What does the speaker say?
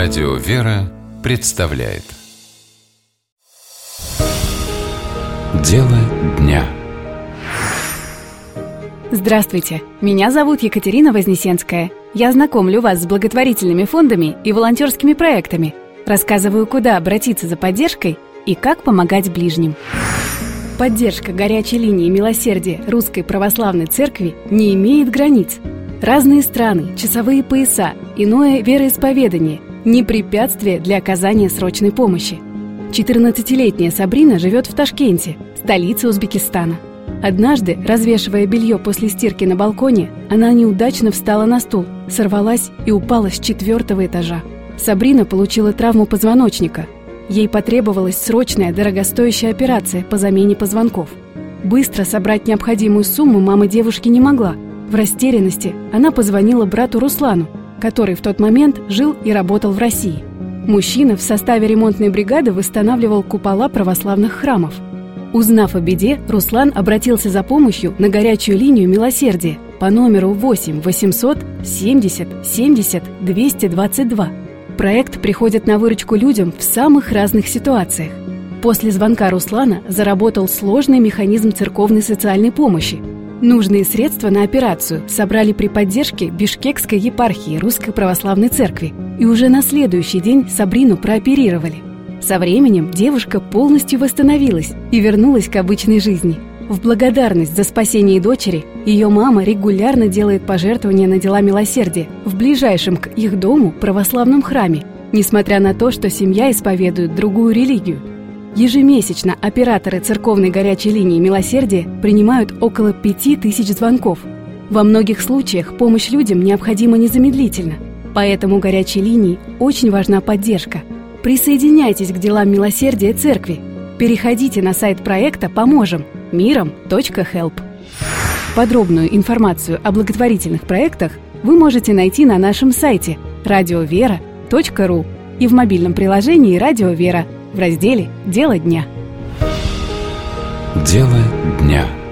Радио «Вера» представляет Дело дня. Здравствуйте, меня зовут Екатерина Вознесенская. Я знакомлю вас с благотворительными фондами и волонтерскими проектами. Рассказываю, куда обратиться за поддержкой и как помогать ближним. Поддержка горячей линии милосердия Русской Православной Церкви не имеет границ. Разные страны, часовые пояса, иное вероисповедание – не препятствие для оказания срочной помощи. 14-летняя Сабрина живет в Ташкенте, столице Узбекистана. Однажды, развешивая белье после стирки на балконе, она неудачно встала на стул, сорвалась и упала с 4-го этажа. Сабрина получила травму позвоночника. Ей потребовалась срочная, дорогостоящая операция по замене позвонков. Быстро собрать необходимую сумму мама девушки не могла. В растерянности она позвонила брату Руслану, который в тот момент жил и работал в России. Мужчина в составе ремонтной бригады восстанавливал купола православных храмов. Узнав о беде, Руслан обратился за помощью на горячую линию милосердия по номеру 8 800 70 70 222. Проект приходит на выручку людям в самых разных ситуациях. После звонка Руслана заработал сложный механизм церковной социальной помощи. Нужные средства на операцию собрали при поддержке Бишкекской епархии Русской Православной Церкви, и уже на следующий день Сабрину прооперировали. Со временем девушка полностью восстановилась и вернулась к обычной жизни. В благодарность за спасение дочери ее мама регулярно делает пожертвования на дела милосердия в ближайшем к их дому православном храме, несмотря на то, что семья исповедует другую религию. Ежемесячно операторы церковной горячей линии милосердия принимают около 5000 звонков. Во многих случаях помощь людям необходима незамедлительно, поэтому горячей линии очень важна поддержка. Присоединяйтесь к делам милосердия церкви. Переходите на сайт проекта «Поможем» miram.help. Подробную информацию о благотворительных проектах вы можете найти на нашем сайте radiovera.ru и в мобильном приложении «Радио Вера» в разделе «Дело дня». Дело дня.